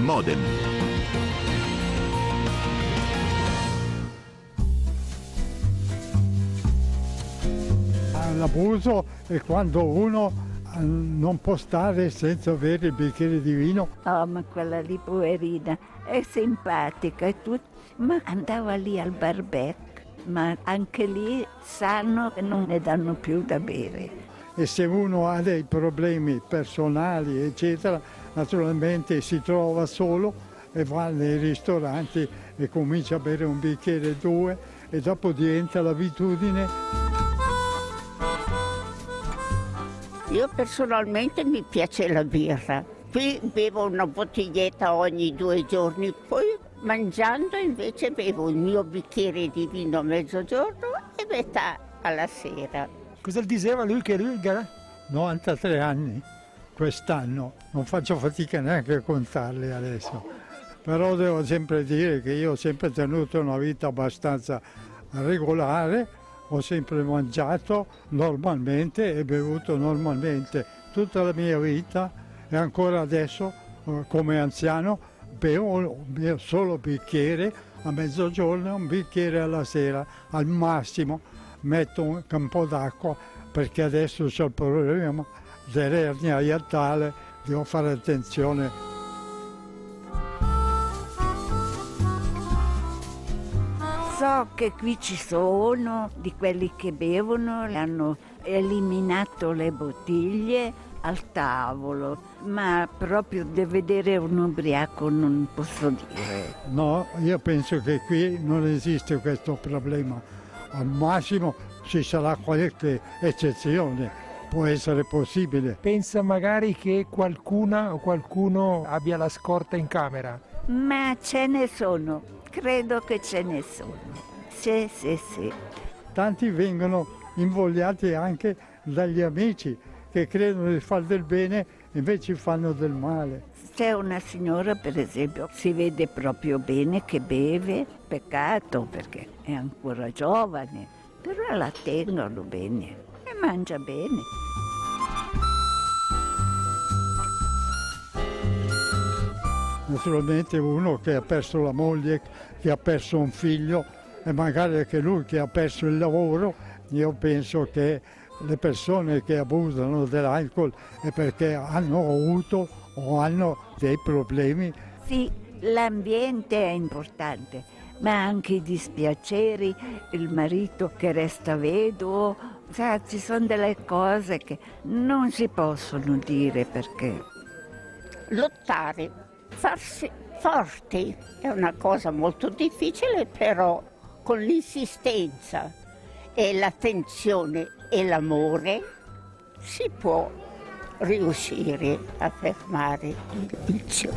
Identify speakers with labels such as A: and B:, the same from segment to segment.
A: Modem.
B: L'abuso è quando uno non può stare senza avere il bicchiere di vino.
C: Oh, ma quella lì poverina è simpatica e tutto, ma andava lì al barbec, ma anche lì sanno che non ne danno più da bere.
B: E se uno ha dei problemi personali, eccetera, naturalmente si trova solo e va nei ristoranti e comincia a bere un bicchiere, due, e dopo diventa l'abitudine.
D: Io personalmente mi piace la birra. Qui bevo una bottiglietta ogni 2 giorni, poi mangiando invece bevo il mio bicchiere di vino a mezzogiorno e metà alla sera.
E: Cosa diceva lui che lui?
B: 93 anni quest'anno, non faccio fatica neanche a contarli adesso, però devo sempre dire che io ho sempre tenuto una vita abbastanza regolare, ho sempre mangiato normalmente e bevuto normalmente tutta la mia vita e ancora adesso come anziano bevo un mio solo bicchiere a mezzogiorno e un bicchiere alla sera, al massimo metto un po' d'acqua perché adesso c'è il problema dell'ernia iatrale, devo fare attenzione.
C: So che qui ci sono di quelli che bevono, hanno eliminato le bottiglie al tavolo, ma proprio di vedere un ubriaco non posso dire.
B: No, io penso che qui non esiste questo problema. Al massimo ci sarà qualche eccezione, può essere possibile.
E: Pensa magari che qualcuna o qualcuno abbia la scorta in camera.
C: Ma ce ne sono, credo che ce ne sono. Sì.
B: Tanti vengono invogliati anche dagli amici che credono di fare del bene, invece fanno del male.
C: C'è una signora, per esempio, si vede proprio bene che beve, peccato perché è ancora giovane, però la tengono bene e mangia bene.
B: Naturalmente uno che ha perso la moglie, che ha perso un figlio e magari anche lui che ha perso il lavoro, io penso che le persone che abusano dell'alcol è perché hanno avuto o hanno dei problemi.
C: Sì, l'ambiente è importante, ma anche i dispiaceri, il marito che resta vedovo, ci sono delle cose che non si possono dire perché.
D: Lottare, farsi forti è una cosa molto difficile, però con l'insistenza e l'attenzione e l'amore si può riuscire a fermare il vizio.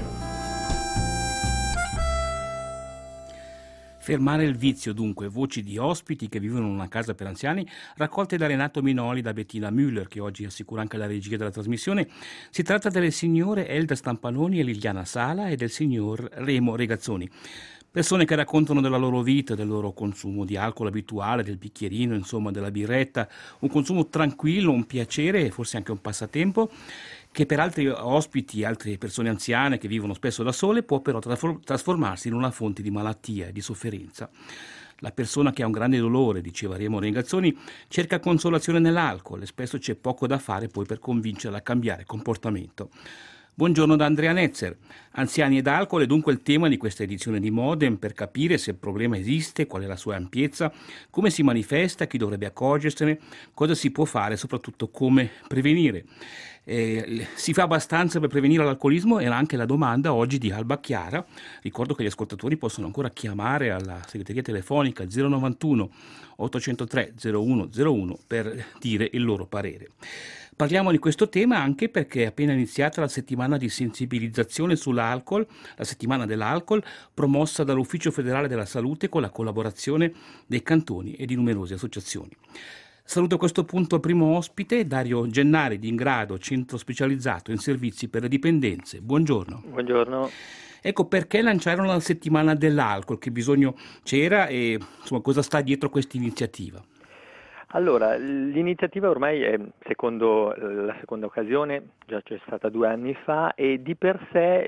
F: Fermare il vizio, dunque, voci di ospiti che vivono in una casa per anziani, raccolte da Renato Minoli, da Bettina Müller, che oggi assicura anche la regia della trasmissione. Si tratta delle signore Elda Stampanoni e Liliana Sala e del signor Remo Regazzoni. Persone che raccontano della loro vita, del loro consumo di alcol abituale, del bicchierino, insomma, della birretta, un consumo tranquillo, un piacere e forse anche un passatempo, che per altri ospiti, altre persone anziane che vivono spesso da sole, può però trasformarsi in una fonte di malattia e di sofferenza. La persona che ha un grande dolore, diceva Remo Regazzoni, cerca consolazione nell'alcol e spesso c'è poco da fare poi per convincerla a cambiare comportamento. Buongiorno da Andrea Netzer. Anziani ed alcol è dunque il tema di questa edizione di Modem, per capire se il problema esiste, qual è la sua ampiezza, come si manifesta, chi dovrebbe accorgersene, cosa si può fare e soprattutto come prevenire. Si fa abbastanza per prevenire l'alcolismo? Era anche la domanda oggi di Alba Chiara. Ricordo che gli ascoltatori possono ancora chiamare alla segreteria telefonica 091 803 0101 per dire il loro parere. Parliamo di questo tema anche perché è appena iniziata la settimana di sensibilizzazione sull'alcol, la settimana dell'alcol, promossa dall'Ufficio Federale della Salute con la collaborazione dei cantoni e di numerose associazioni. Saluto a questo punto il primo ospite, Dario Gennari di Ingrado, centro specializzato in servizi per le dipendenze. Buongiorno.
G: Buongiorno.
F: Ecco, perché lanciarono la settimana dell'alcol? Che bisogno c'era e insomma, cosa sta dietro questa iniziativa?
A: Allora, l'iniziativa ormai è, secondo la seconda occasione, già c'è stata 2 anni fa, e di per sé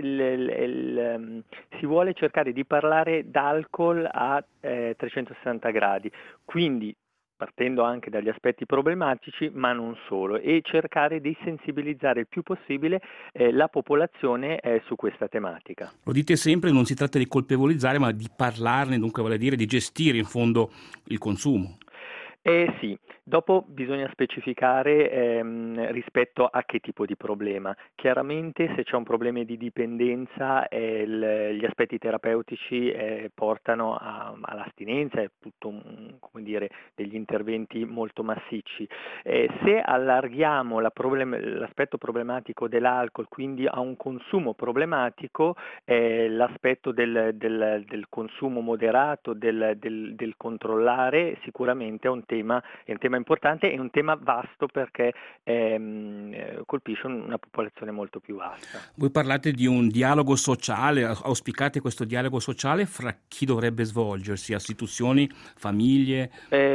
A: si vuole cercare di parlare d'alcol a 360 gradi, quindi partendo anche dagli aspetti problematici, ma non solo, e cercare di sensibilizzare il più possibile la popolazione su questa tematica.
F: Lo dite sempre, non si tratta di colpevolizzare, ma di parlarne, dunque vuole dire di gestire in fondo il consumo.
A: Sì, dopo bisogna specificare rispetto a che tipo di problema. Chiaramente se c'è un problema di dipendenza gli aspetti terapeutici portano all'astinenza, è tutto come dire, degli interventi molto massicci. Se allarghiamo l'aspetto problematico dell'alcol, quindi a un consumo problematico, l'aspetto del consumo moderato, del controllare, sicuramente è un tema importante e un tema vasto perché colpisce una popolazione molto più vasta.
F: Voi parlate di un dialogo sociale, auspicate questo dialogo sociale fra chi dovrebbe svolgersi, istituzioni, famiglie?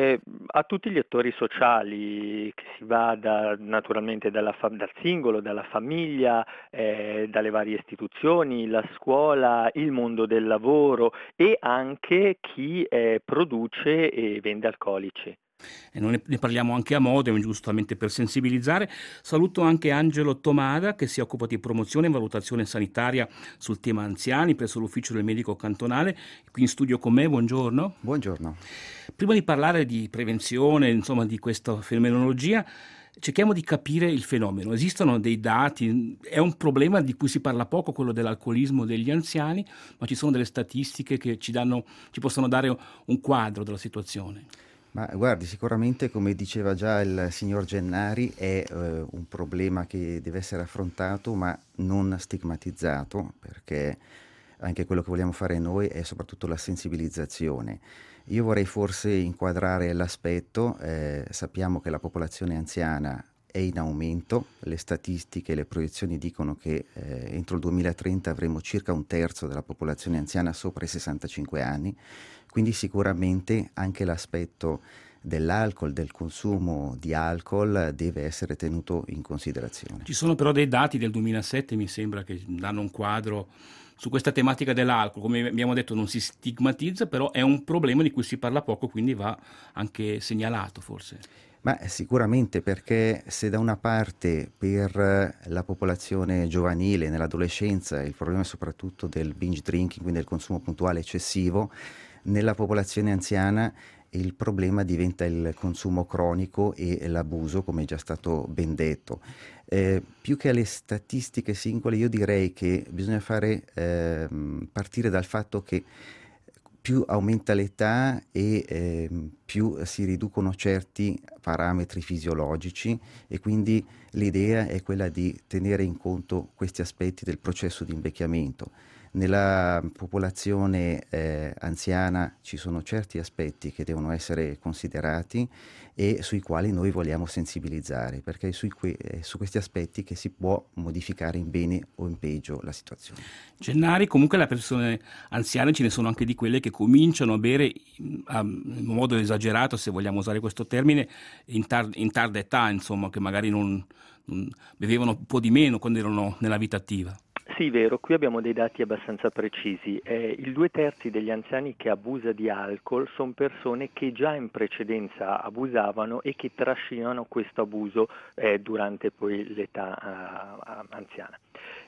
A: A tutti gli attori sociali, che si va naturalmente dal singolo, dalla famiglia, dalle varie istituzioni, la scuola, il mondo del lavoro e anche chi produce e vende alcolici.
F: E noi ne parliamo anche a modo, giustamente per sensibilizzare. Saluto anche Angelo Tomada, che si occupa di promozione e valutazione sanitaria sul tema anziani presso l'ufficio del medico cantonale, qui in studio con me. Buongiorno.
G: Buongiorno.
F: Prima di parlare di prevenzione, insomma, di questa fenomenologia, cerchiamo di capire il fenomeno. Esistono dei dati, è un problema di cui si parla poco, quello dell'alcolismo degli anziani, ma ci sono delle statistiche che ci possono dare un quadro della situazione.
G: Ma guardi, sicuramente, come diceva già il signor Gennari, è un problema che deve essere affrontato ma non stigmatizzato, perché anche quello che vogliamo fare noi è soprattutto la sensibilizzazione. Io vorrei forse inquadrare l'aspetto, sappiamo che la popolazione anziana è in aumento, le statistiche e le proiezioni dicono che entro il 2030 avremo circa un terzo della popolazione anziana sopra i 65 anni, quindi sicuramente anche l'aspetto dell'alcol, del consumo di alcol deve essere tenuto in considerazione.
F: Ci sono però dei dati del 2007, mi sembra, che danno un quadro su questa tematica dell'alcol. Come abbiamo detto, non si stigmatizza, però è un problema di cui si parla poco, quindi va anche segnalato forse.
G: Ma sicuramente, perché se da una parte per la popolazione giovanile, nell'adolescenza, il problema è soprattutto del binge drinking, quindi del consumo puntuale eccessivo, nella popolazione anziana il problema diventa il consumo cronico e l'abuso, come è già stato ben detto. Più che alle statistiche singole, io direi che bisogna partire dal fatto che più aumenta l'età e più si riducono certi parametri fisiologici, e quindi l'idea è quella di tenere in conto questi aspetti del processo di invecchiamento. Nella popolazione anziana ci sono certi aspetti che devono essere considerati e sui quali noi vogliamo sensibilizzare, perché è su questi aspetti che si può modificare in bene o in peggio la situazione.
F: Gennari, comunque le persone anziane ce ne sono anche di quelle che cominciano a bere in modo esagerato, se vogliamo usare questo termine, in tarda età, insomma, che magari non bevevano un po' di meno quando erano nella vita attiva.
A: Sì, vero, qui abbiamo dei dati abbastanza precisi. Il 2/3 degli anziani che abusa di alcol sono persone che già in precedenza abusavano e che trascinano questo abuso durante poi l'età anziana.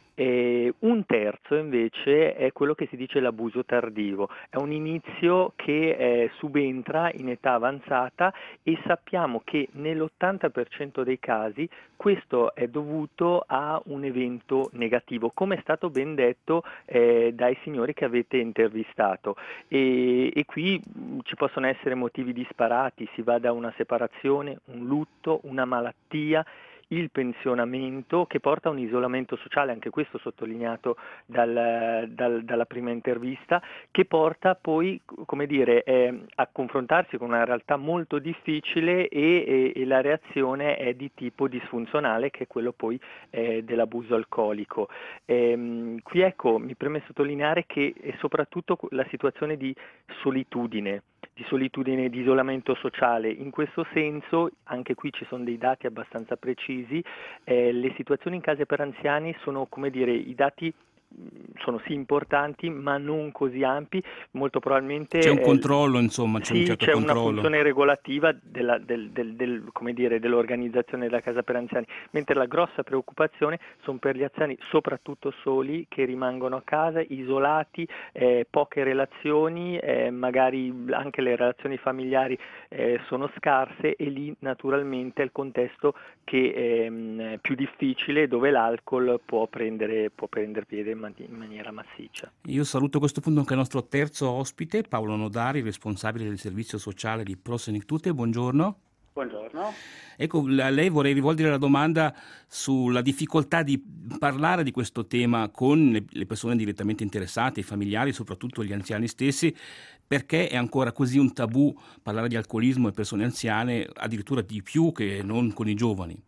A: Un terzo invece è quello che si dice l'abuso tardivo, è un inizio che subentra in età avanzata e sappiamo che nell'80% dei casi questo è dovuto a un evento negativo, come è stato ben detto dai signori che avete intervistato, e qui ci possono essere motivi disparati, si va da una separazione, un lutto, una malattia, il pensionamento che porta a un isolamento sociale, anche questo sottolineato dalla prima intervista, che porta poi, come dire, a confrontarsi con una realtà molto difficile e la reazione è di tipo disfunzionale, che è quello poi dell'abuso alcolico. Qui ecco, mi preme sottolineare che è soprattutto la situazione di solitudine solitudine e di isolamento sociale. In questo senso, anche qui ci sono dei dati abbastanza precisi, le situazioni in case per anziani sono, come dire, i dati sono sì importanti ma non così ampi, molto probabilmente
F: c'è un controllo, insomma, c'è un certo
A: c'è
F: controllo.
A: una funzione regolativa come dire, dell'organizzazione della casa per anziani, mentre la grossa preoccupazione sono per gli anziani soprattutto soli, che rimangono a casa isolati, poche relazioni, magari anche le relazioni familiari sono scarse, e lì naturalmente è il contesto che è più difficile, dove l'alcol può prendere piede in maniera massiccia.
F: Io saluto a questo punto anche il nostro terzo ospite, Paolo Nodari, responsabile del servizio sociale di Prosenictute. Buongiorno.
H: Buongiorno.
F: Ecco, a lei vorrei rivolgere la domanda sulla difficoltà di parlare di questo tema con le persone direttamente interessate, i familiari, soprattutto gli anziani stessi, perché è ancora così un tabù parlare di alcolismo e persone anziane, addirittura di più che non con i giovani.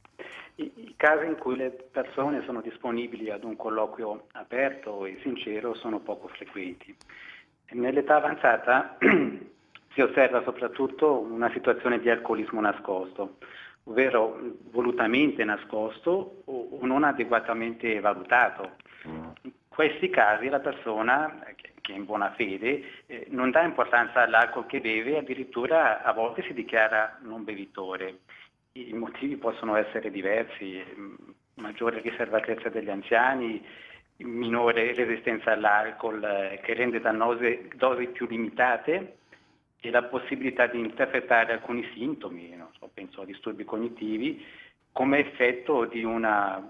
H: I casi in cui le persone sono disponibili ad un colloquio aperto e sincero sono poco frequenti. Nell'età avanzata si osserva soprattutto una situazione di alcolismo nascosto, ovvero volutamente nascosto o non adeguatamente valutato. In questi casi la persona, che è in buona fede, non dà importanza all'alcol che beve, addirittura a volte si dichiara non bevitore. I motivi possono essere diversi: maggiore riservatezza degli anziani, minore resistenza all'alcol che rende dannose dosi più limitate, e la possibilità di interpretare alcuni sintomi, penso a disturbi cognitivi, come effetto di una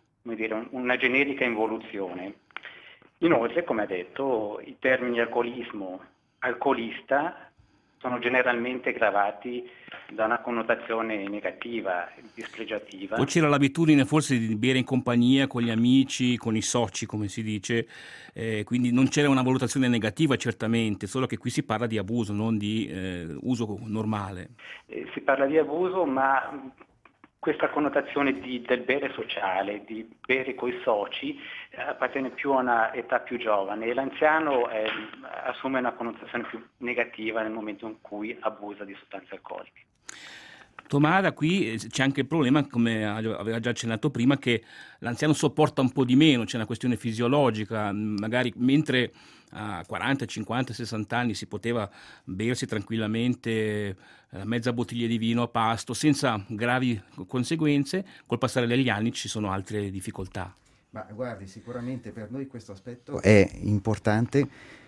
H: generica involuzione. Inoltre, come ha detto, i termini alcolismo, alcolista sono generalmente gravati da una connotazione negativa, dispregiativa.
F: Poi c'era l'abitudine forse di bere in compagnia con gli amici, con i soci, come si dice, quindi non c'era una valutazione negativa certamente, solo che qui si parla di abuso, non di uso normale.
H: Si parla di abuso, ma questa connotazione del bere sociale, di bere coi soci, appartiene più a una età più giovane, e l'anziano assume una connotazione più negativa nel momento in cui abusa di sostanze alcoliche.
F: Tomada, qui c'è anche il problema, come aveva già accennato prima, che l'anziano sopporta un po' di meno, c'è una questione fisiologica, magari mentre a 40, 50, 60 anni si poteva bersi tranquillamente mezza bottiglia di vino a pasto senza gravi conseguenze, col passare degli anni ci sono altre difficoltà.
G: Ma guardi, sicuramente per noi questo aspetto è importante,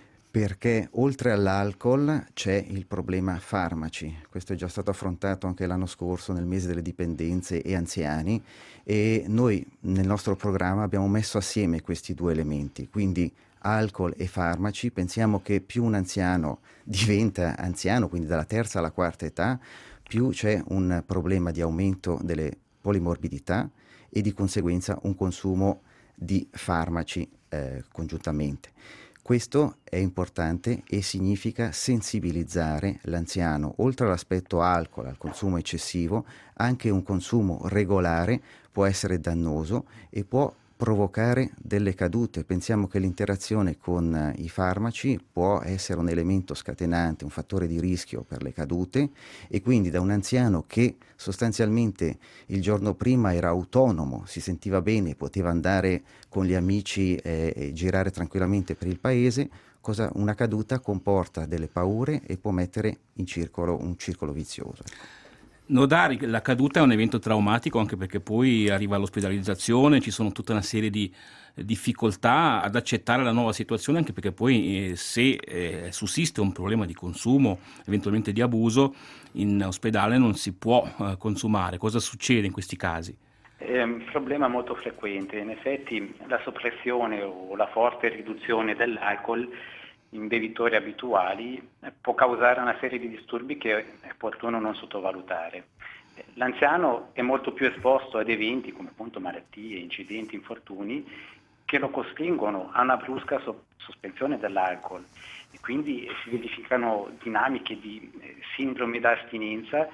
G: perché oltre all'alcol c'è il problema farmaci. Questo è già stato affrontato anche l'anno scorso nel mese delle dipendenze e anziani, e noi nel nostro programma abbiamo messo assieme questi due elementi, quindi alcol e farmaci. Pensiamo che più un anziano diventa anziano, quindi dalla terza alla quarta età, più c'è un problema di aumento delle polimorbidità e di conseguenza un consumo di farmaci congiuntamente. Questo è importante e significa sensibilizzare l'anziano. Oltre all'aspetto alcol, al consumo eccessivo, anche un consumo regolare può essere dannoso e può provocare delle cadute. Pensiamo che l'interazione con i farmaci può essere un elemento scatenante, un fattore di rischio per le cadute, e quindi da un anziano che sostanzialmente il giorno prima era autonomo, si sentiva bene, poteva andare con gli amici e girare tranquillamente per il paese, una caduta comporta delle paure e può mettere in circolo un circolo vizioso.
F: Nodari, la caduta è un evento traumatico, anche perché poi arriva l'ospedalizzazione, ci sono tutta una serie di difficoltà ad accettare la nuova situazione, anche perché poi se sussiste un problema di consumo, eventualmente di abuso, in ospedale non si può consumare. Cosa succede in questi casi?
H: È un problema molto frequente. In effetti la soppressione o la forte riduzione dell'alcol in bevitori abituali può causare una serie di disturbi che è opportuno non sottovalutare. L'anziano è molto più esposto ad eventi come appunto malattie, incidenti, infortuni, che lo costringono a una brusca sospensione dell'alcol, e quindi si verificano dinamiche di sindrome da astinenza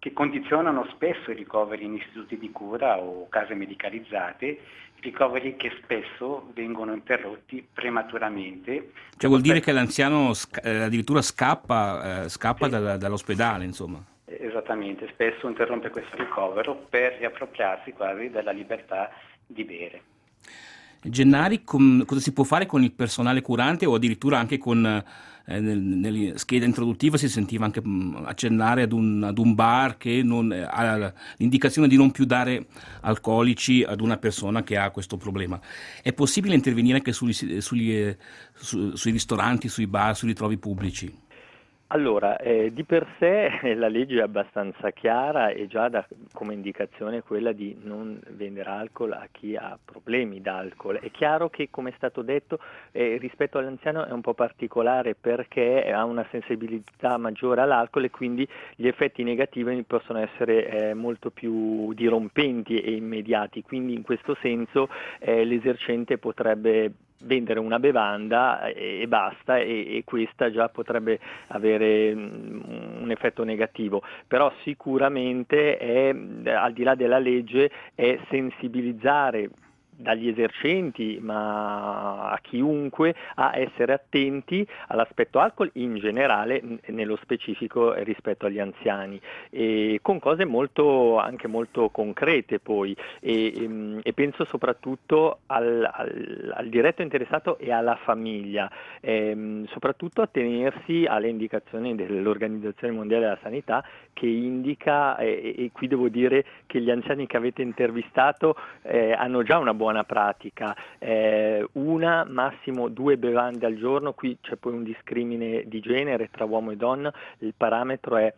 H: che condizionano spesso i ricoveri in istituti di cura o case medicalizzate, ricoveri che spesso vengono interrotti prematuramente.
F: Cioè vuol dire che l'anziano addirittura scappa
H: Sì.
F: dall'ospedale, insomma.
H: Esattamente, spesso interrompe questo ricovero per riappropriarsi quasi della libertà di bere.
F: Gennari, cosa si può fare con il personale curante o addirittura anche con nelle schede introduttive si sentiva anche accennare ad un bar che ha l'indicazione di non più dare alcolici ad una persona che ha questo problema. È possibile intervenire anche sui ristoranti, sui bar, sui ritrovi pubblici?
A: Allora, di per sé la legge è abbastanza chiara e già come indicazione quella di non vendere alcol a chi ha problemi d'alcol. È chiaro che, come è stato detto, rispetto all'anziano è un po' particolare perché ha una sensibilità maggiore all'alcol e quindi gli effetti negativi possono essere molto più dirompenti e immediati. Quindi in questo senso l'esercente potrebbe vendere una bevanda e basta, e questa già potrebbe avere un effetto negativo, però sicuramente al di là della legge è sensibilizzare dagli esercenti ma a chiunque a essere attenti all'aspetto alcol in generale, nello specifico rispetto agli anziani, e con cose anche molto concrete poi, e penso soprattutto al diretto interessato e alla famiglia, soprattutto a tenersi alle indicazioni dell'Organizzazione Mondiale della Sanità, che indica, e qui devo dire che gli anziani che avete intervistato hanno già una buona pratica, una, massimo 2 bevande al giorno. Qui c'è poi un discrimine di genere tra uomo e donna, il parametro è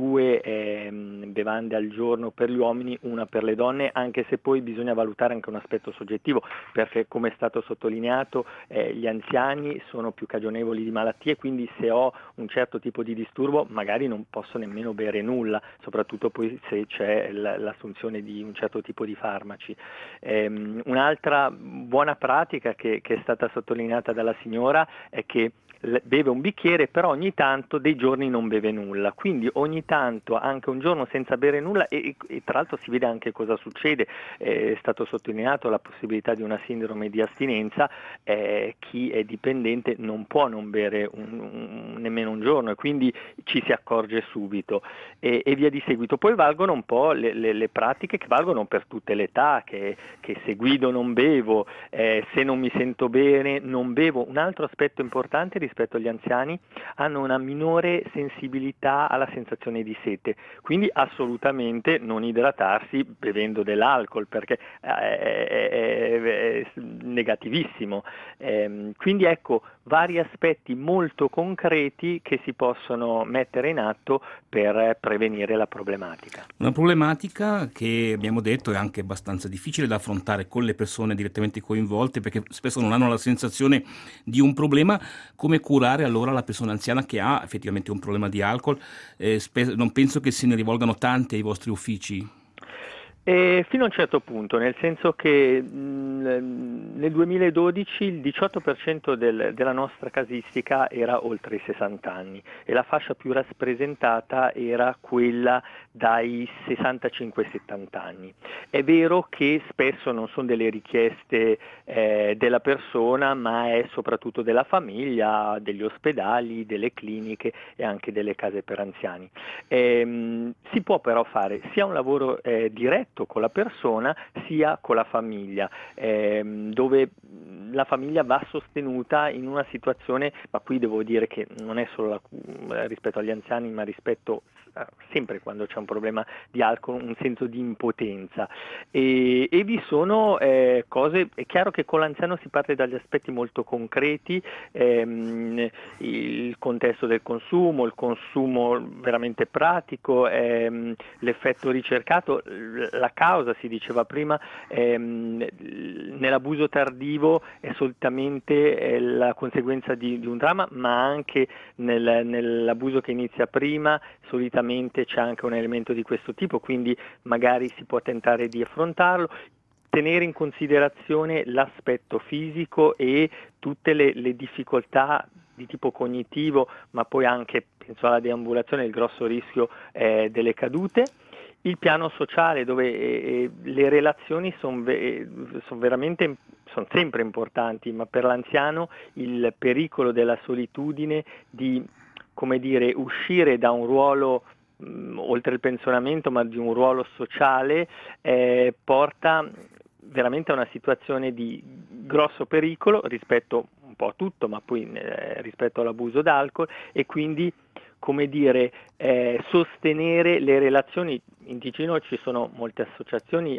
A: 2 bevande al giorno per gli uomini, una per le donne, anche se poi bisogna valutare anche un aspetto soggettivo, perché come è stato sottolineato gli anziani sono più cagionevoli di malattie, quindi se ho un certo tipo di disturbo magari non posso nemmeno bere nulla, soprattutto poi se c'è l'assunzione di un certo tipo di farmaci. Un'altra buona pratica che è stata sottolineata dalla signora è che beve un bicchiere, però ogni tanto dei giorni non beve nulla, quindi ogni tanto anche un giorno senza bere nulla, e tra l'altro si vede anche cosa succede. È stato sottolineato la possibilità di una sindrome di astinenza, chi è dipendente non può non bere nemmeno un giorno, e quindi ci si accorge subito, e via di seguito. Poi valgono un po' le pratiche che valgono per tutte le età, che se guido non bevo, se non mi sento bene non bevo. Un altro aspetto importante rispetto agli anziani: hanno una minore sensibilità alla sensazione di sete, quindi assolutamente non idratarsi bevendo dell'alcol, perché è negativissimo. Quindi ecco, vari aspetti molto concreti che si possono mettere in atto per prevenire la problematica.
F: Una problematica che abbiamo detto è anche abbastanza difficile da affrontare con le persone direttamente coinvolte, perché spesso non hanno la sensazione di un problema. Come curare allora la persona anziana che ha effettivamente un problema di alcol? Non penso che se ne rivolgano tante ai vostri uffici.
A: Fino a un certo punto, nel senso che nel 2012 il 18% della nostra casistica era oltre i 60 anni e la fascia più rappresentata era quella dai 65 ai 70 anni. È vero che spesso non sono delle richieste della persona, ma è soprattutto della famiglia, degli ospedali, delle cliniche e anche delle case per anziani. Si può però fare sia un lavoro diretto con la persona sia con la famiglia, dove la famiglia va sostenuta in una situazione, ma qui devo dire che non è solo rispetto agli anziani, ma rispetto sempre quando c'è un problema di alcol, un senso di impotenza, e vi sono cose. È chiaro che con l'anziano si parte dagli aspetti molto concreti, il contesto del consumo, il consumo veramente pratico, l'effetto ricercato, la causa, si diceva prima, nell'abuso tardivo è solitamente la conseguenza di un dramma, ma anche nell'abuso che inizia prima solitamente c'è anche un elemento di questo tipo, quindi magari si può tentare di affrontarlo, tenere in considerazione l'aspetto fisico e tutte le difficoltà di tipo cognitivo, ma poi anche, penso alla deambulazione, il grosso rischio delle cadute. Il piano sociale, dove le relazioni sono sempre importanti, ma per l'anziano il pericolo della solitudine, di, come dire, uscire da un ruolo oltre il pensionamento, ma di un ruolo sociale, porta veramente a una situazione di grosso pericolo rispetto un po' a tutto, ma poi rispetto all'abuso d'alcol, e quindi, come dire, sostenere le relazioni. In Ticino ci sono molte associazioni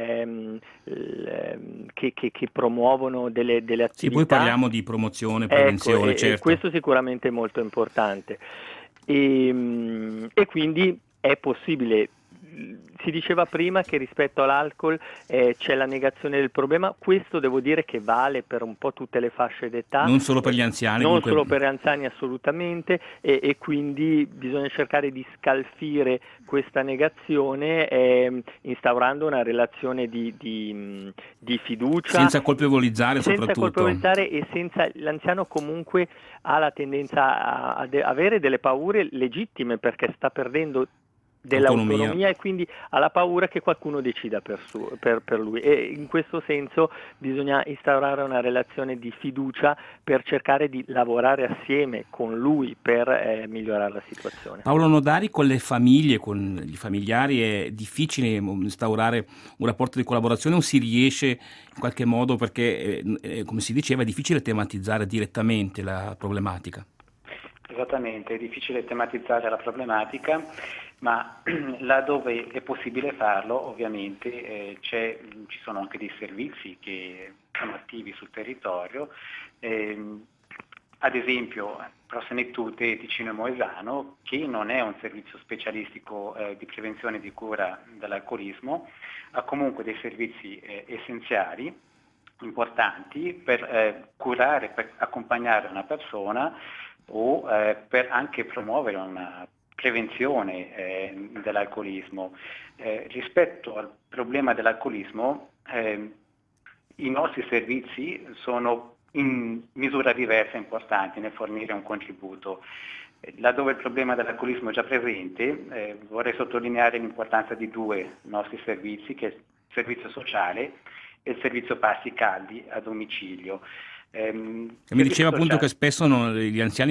A: che promuovono delle attività.
F: Sì, poi parliamo di promozione, prevenzione,
A: ecco,
F: certo.
A: E questo sicuramente è molto importante. E quindi è possibile. Si diceva prima che rispetto all'alcol c'è la negazione del problema. Questo devo dire che vale per un po' tutte le fasce d'età.
F: Non solo per gli anziani.
A: Non solo per gli anziani, assolutamente, e quindi bisogna cercare di scalfire questa negazione instaurando una relazione di fiducia.
F: Senza colpevolizzare
A: soprattutto. Senza colpevolizzare, e senza. L'anziano comunque ha la tendenza a avere delle paure legittime, perché sta perdendo dell'autonomia, e quindi ha la paura che qualcuno decida per lui, e in questo senso bisogna instaurare una relazione di fiducia per cercare di lavorare assieme con lui per migliorare la situazione.
F: Paolo Nodari, con le famiglie, con i familiari è difficile instaurare un rapporto di collaborazione, o si riesce in qualche modo, perché come si diceva è difficile tematizzare direttamente la problematica?
H: Esattamente, è difficile tematizzare la problematica, ma laddove è possibile farlo, ovviamente ci sono anche dei servizi che sono attivi sul territorio, ad esempio Prosenectute Ticino e Moesano, che non è un servizio specialistico di prevenzione e di cura dell'alcolismo, ha comunque dei servizi essenziali, importanti, per curare, per accompagnare una persona, o per anche promuovere una prevenzione dell'alcolismo. Rispetto al problema dell'alcolismo, i nostri servizi sono in misura diversa importanti nel fornire un contributo. Laddove il problema dell'alcolismo è già presente, vorrei sottolineare l'importanza di due nostri servizi, che è il servizio sociale e il servizio pasti caldi a domicilio.
F: Mi diceva appunto che spesso gli anziani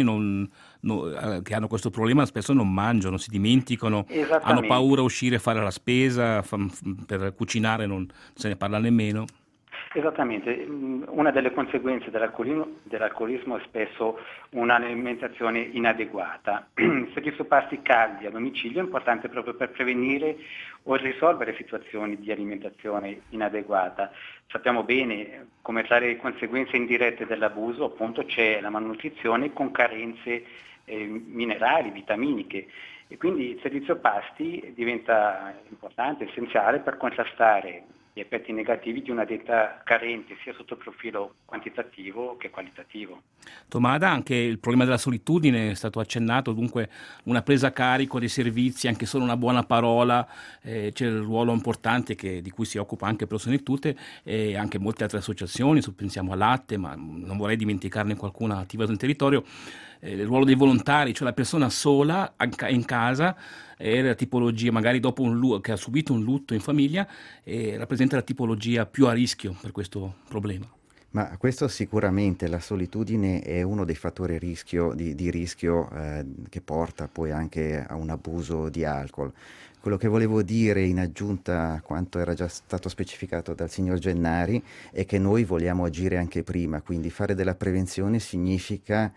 F: che hanno questo problema spesso non mangiano, si dimenticano, hanno paura a uscire a fare la spesa, per cucinare non se ne parla nemmeno.
H: Esattamente, una delle conseguenze dell'alcolismo è spesso un'alimentazione inadeguata. Il servizio pasti caldi a domicilio è importante proprio per prevenire o risolvere situazioni di alimentazione inadeguata. Sappiamo bene come tra le conseguenze indirette dell'abuso appunto c'è la malnutrizione con carenze minerali, vitaminiche, e quindi il servizio pasti diventa importante, essenziale per contrastare gli effetti negativi di una dieta carente sia sotto il profilo quantitativo che qualitativo.
F: Tomada, anche il problema della solitudine è stato accennato, dunque una presa a carico dei servizi, anche solo una buona parola, c'è il ruolo importante di cui si occupa anche Prosenectute e anche molte altre associazioni, pensiamo a Latte, ma non vorrei dimenticarne qualcuna attiva sul territorio, il ruolo dei volontari, cioè la persona sola in casa, è la tipologia, magari dopo che ha subito un lutto in famiglia, rappresenta la tipologia più a rischio per questo problema.
G: Ma questo sicuramente, la solitudine è uno dei fattori di rischio che porta poi anche a un abuso di alcol. Quello che volevo dire in aggiunta a quanto era già stato specificato dal signor Gennari è che noi vogliamo agire anche prima, quindi fare della prevenzione significa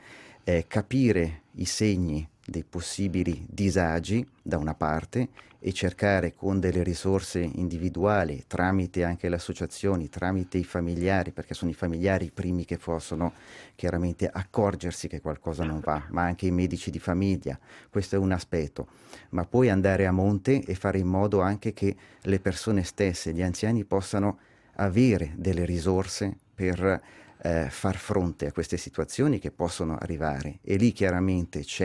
G: capire i segni dei possibili disagi da una parte e cercare con delle risorse individuali, tramite anche le associazioni, tramite i familiari, perché sono i familiari i primi che possono chiaramente accorgersi che qualcosa non va, ma anche i medici di famiglia, questo è un aspetto, ma poi andare a monte e fare in modo anche che le persone stesse, gli anziani, possano avere delle risorse per far fronte a queste situazioni che possono arrivare, e lì chiaramente c'è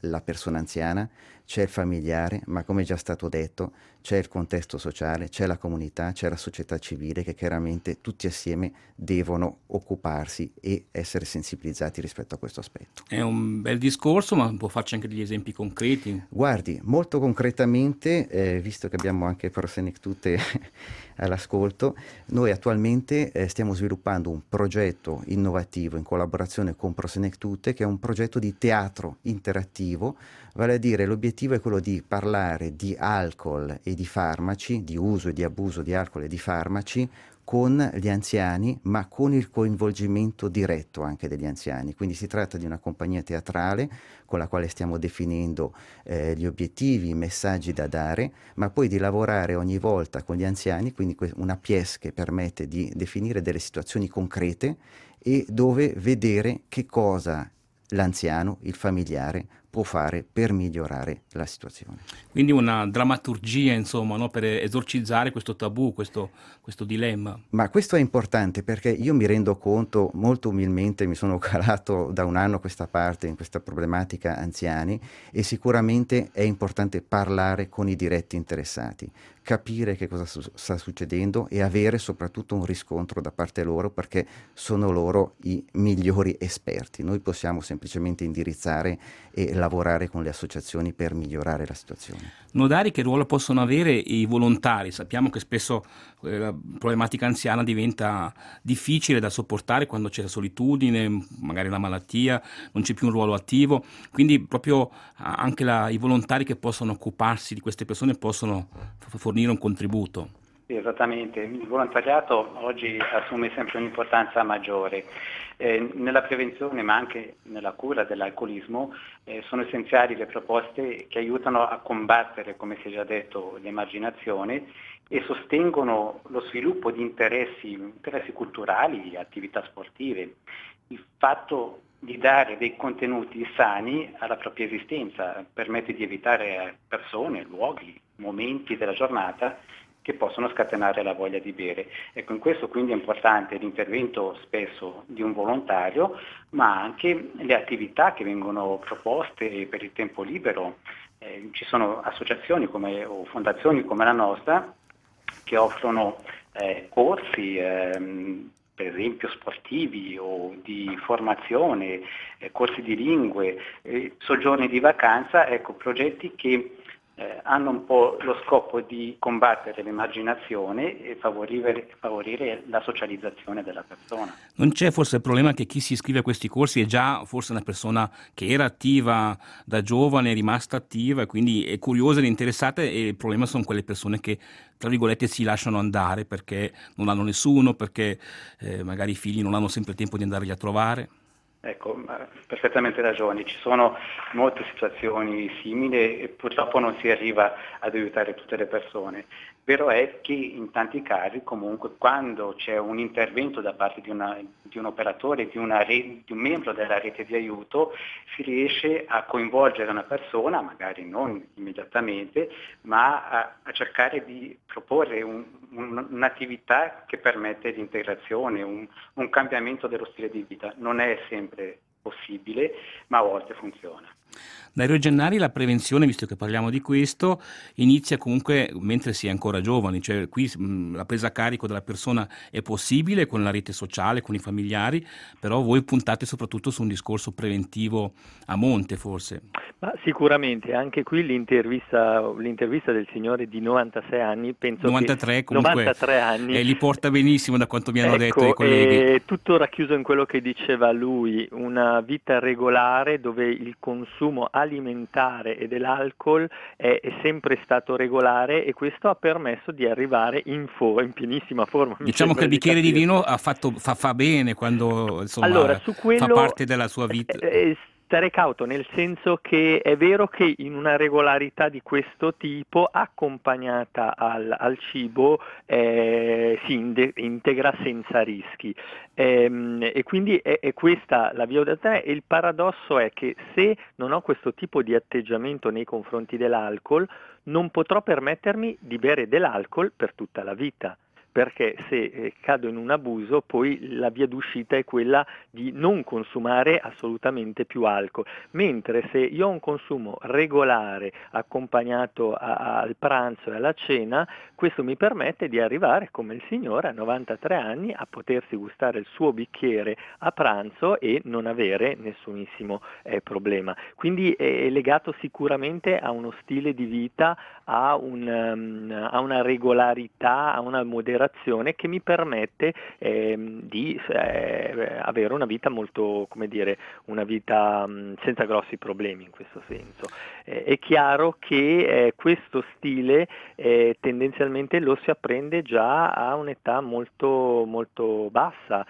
G: la persona anziana, c'è il familiare, ma come è già stato detto c'è il contesto sociale, c'è la comunità, c'è la società civile che chiaramente tutti assieme devono occuparsi e essere sensibilizzati rispetto a questo aspetto.
F: È un bel discorso, ma può farci anche degli esempi concreti?
G: Guardi, molto concretamente, visto che abbiamo anche Prosenectute all'ascolto, noi attualmente stiamo sviluppando un progetto innovativo in collaborazione con Prosenectute, che è un progetto di teatro interattivo, vale a dire l'obiettivo è quello di parlare di alcol e di farmaci, di uso e di abuso di alcol e di farmaci, con gli anziani, ma con il coinvolgimento diretto anche degli anziani. Quindi si tratta di una compagnia teatrale con la quale stiamo definendo gli obiettivi, i messaggi da dare, ma poi di lavorare ogni volta con gli anziani, quindi una pièce che permette di definire delle situazioni concrete e dove vedere che cosa l'anziano, il familiare, può fare per migliorare la situazione.
F: Quindi una drammaturgia, insomma, no? Per esorcizzare questo tabù, questo dilemma.
G: Ma questo è importante perché io mi rendo conto, molto umilmente mi sono calato da un anno a questa parte in questa problematica anziani, e sicuramente è importante parlare con i diretti interessati, capire che cosa sta succedendo e avere soprattutto un riscontro da parte loro, perché sono loro i migliori esperti. Noi possiamo semplicemente indirizzare e lavorare con le associazioni per migliorare la situazione.
F: Nodari, che ruolo possono avere i volontari? Sappiamo che spesso la problematica anziana diventa difficile da sopportare quando c'è la solitudine, magari la malattia, non c'è più un ruolo attivo, quindi proprio anche i volontari che possono occuparsi di queste persone possono fornire un contributo.
H: Esattamente, il volontariato oggi assume sempre un'importanza maggiore. Nella prevenzione ma anche nella cura dell'alcolismo sono essenziali le proposte che aiutano a combattere, come si è già detto, l'emarginazione e sostengono lo sviluppo di interessi culturali e attività sportive. Il fatto di dare dei contenuti sani alla propria esistenza permette di evitare persone, luoghi, momenti della giornata che possono scatenare la voglia di bere. Ecco, in questo quindi è importante l'intervento spesso di un volontario, ma anche le attività che vengono proposte per il tempo libero. Ci sono associazioni o fondazioni come la nostra che offrono corsi, per esempio sportivi o di formazione, corsi di lingue, soggiorni di vacanza, ecco, progetti che hanno un po' lo scopo di combattere l'emarginazione e favorire la socializzazione della persona.
F: Non c'è forse il problema che chi si iscrive a questi corsi è già forse una persona che era attiva da giovane, è rimasta attiva e quindi è curiosa ed interessata, e il problema sono quelle persone che, tra virgolette, si lasciano andare perché non hanno nessuno, perché magari i figli non hanno sempre tempo di andarli a trovare?
H: Ecco, perfettamente ragione, ci sono molte situazioni simili e purtroppo non si arriva ad aiutare tutte le persone. Vero è che in tanti casi comunque quando c'è un intervento da parte di un operatore, di un membro della rete di aiuto, si riesce a coinvolgere una persona, magari non immediatamente, ma a cercare di proporre un'attività che permette l'integrazione, un cambiamento dello stile di vita. Non è sempre possibile, ma a volte funziona.
F: Dai Rio Gennari la prevenzione, visto che parliamo di questo, inizia comunque mentre si è ancora giovani, cioè qui la presa a carico della persona è possibile con la rete sociale, con i familiari, però voi puntate soprattutto su un discorso preventivo a monte forse.
A: Ma sicuramente, anche qui l'intervista del signore di 96 anni, penso
F: 93
A: che
F: comunque
A: 93 anni,
F: li porta benissimo da quanto mi hanno detto i colleghi.
A: Tutto racchiuso in quello che diceva lui, una vita regolare dove il consumo alimentare e dell'alcol è sempre stato regolare, e questo ha permesso di arrivare in pienissima forma.
F: Diciamo che il bicchiere di vino fa bene quando insomma,
A: allora, su quello,
F: fa parte della sua vita.
A: Stare cauto, nel senso che è vero che in una regolarità di questo tipo, accompagnata al cibo, si integra senza rischi. E quindi è questa la via d'azione, e il paradosso è che se non ho questo tipo di atteggiamento nei confronti dell'alcol, non potrò permettermi di bere dell'alcol per tutta la vita, perché se cado in un abuso poi la via d'uscita è quella di non consumare assolutamente più alcol, mentre se io ho un consumo regolare accompagnato al pranzo e alla cena, questo mi permette di arrivare come il signore a 93 anni a potersi gustare il suo bicchiere a pranzo e non avere nessunissimo problema. Quindi è legato sicuramente a uno stile di vita, a una regolarità, a una moderazione che mi permette di avere una vita molto, come dire, una vita senza grossi problemi in questo senso. È chiaro che questo stile tendenzialmente lo si apprende già a un'età molto, molto bassa,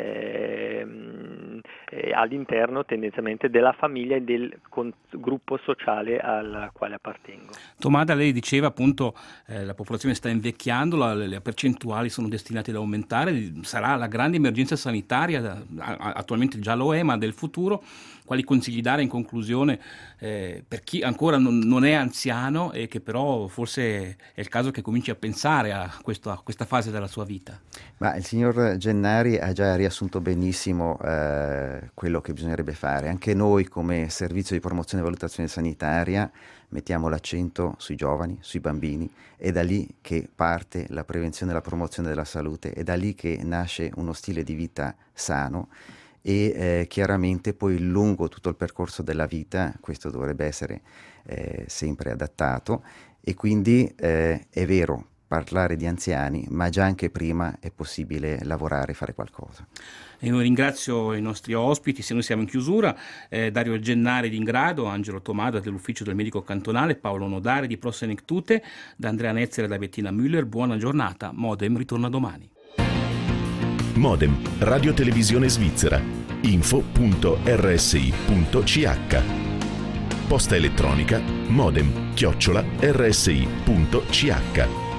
A: all'interno tendenzialmente della famiglia e del gruppo sociale al quale appartengo.
F: Tomada, lei diceva appunto la popolazione sta invecchiando, le percentuali sono destinate ad aumentare, sarà la grande emergenza sanitaria, attualmente già lo è, ma del futuro. Quali consigli dare in conclusione per chi ancora non è anziano e che però forse è il caso che cominci a pensare a questa fase della sua vita?
G: Ma il signor Gennari ha già riassunto benissimo quello che bisognerebbe fare. Anche noi come servizio di promozione e valutazione sanitaria mettiamo l'accento sui giovani, sui bambini, è da lì che parte la prevenzione e la promozione della salute, è da lì che nasce uno stile di vita sano e chiaramente poi lungo tutto il percorso della vita questo dovrebbe essere sempre adattato e quindi è vero parlare di anziani, ma già anche prima è possibile lavorare e fare qualcosa.
F: E io ringrazio i nostri ospiti, se noi siamo in chiusura, Dario Gennari di Ingrado, Angelo Tomada dell'ufficio del medico cantonale, Paolo Nodari di Prosenektute, da Andrea Netzere e da Bettina Müller. Buona giornata, Modem ritorna domani.
I: Modem, Radio Televisione Svizzera, info.rsi.ch. Posta elettronica modem@rsi.ch.